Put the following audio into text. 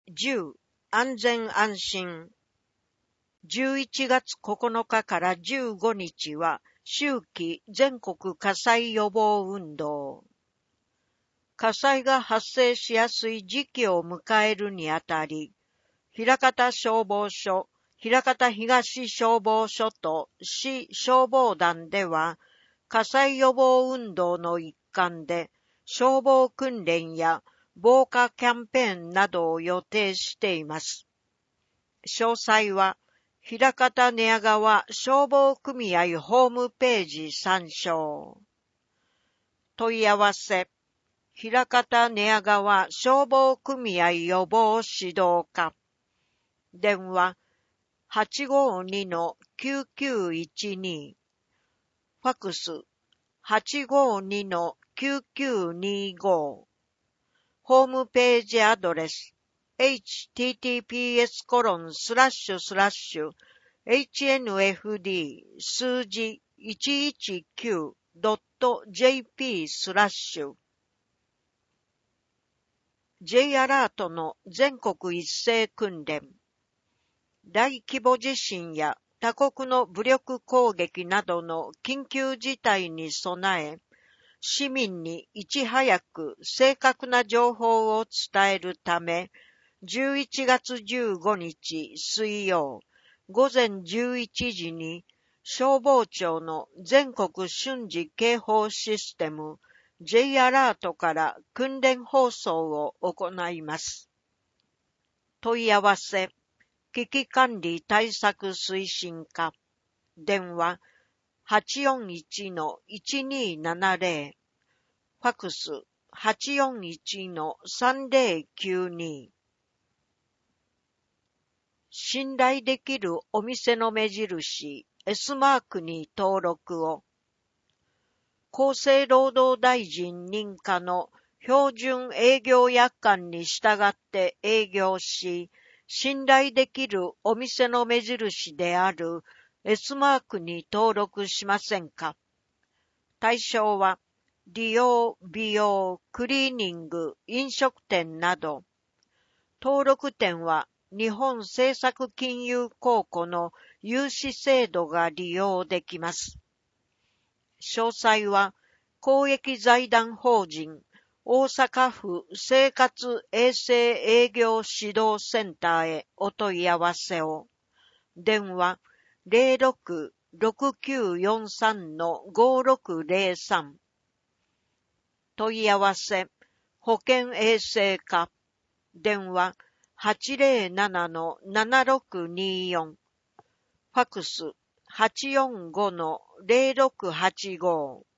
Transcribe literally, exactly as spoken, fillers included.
じゅう安全安心。じゅういちがつここのかからじゅうごにちは秋季全国火災予防運動。火災が発生しやすい時期を迎えるにあたり、枚方消防署、枚方東消防署と市消防団では、火災予防運動の一環で消防訓練や防火キャンペーンなどを予定しています。詳細は、枚方寝屋川消防組合ホームページ参照。問い合わせ、枚方寝屋川消防組合予防指導課。電話、はちごにのきゅうきゅういちに。ファクス、はちごにのきゅうきゅうにご。ホームページアドレス、エイチティーティーピーエスコロンスラッシュスラッシュエイチエヌエフディー 数字 いちいちきゅうドットジェーピー スラッシュ J アラートの全国一斉訓練。大規模地震や他国の武力攻撃などの緊急事態に備え、市民にいち早く正確な情報を伝えるため、じゅういちがつじゅうごにち水曜、午前じゅういちじに消防庁の全国瞬時警報システム J アラートから訓練放送を行います。問い合わせ、危機管理対策推進課。電話、はちよんいちのいちにーななぜろ。ファクス、はちよんいちのさんぜろきゅうに。信頼できるお店の目印 S マークに登録を。厚生労働大臣認可の標準営業約款に従って営業し、信頼できるお店の目印である S マークに登録しませんか？対象は、理容、美容、クリーニング、飲食店など。登録店は、日本政策金融公庫の融資制度が利用できます。詳細は、公益財団法人大阪府生活衛生営業指導センターへお問い合わせを。電話 ゼロろく ろくきゅうよんさん ごろくゼロさん。問い合わせ、保健衛生課。電話はちゼロななのななろくによん。ファクスはちよんごのゼロろくはちご。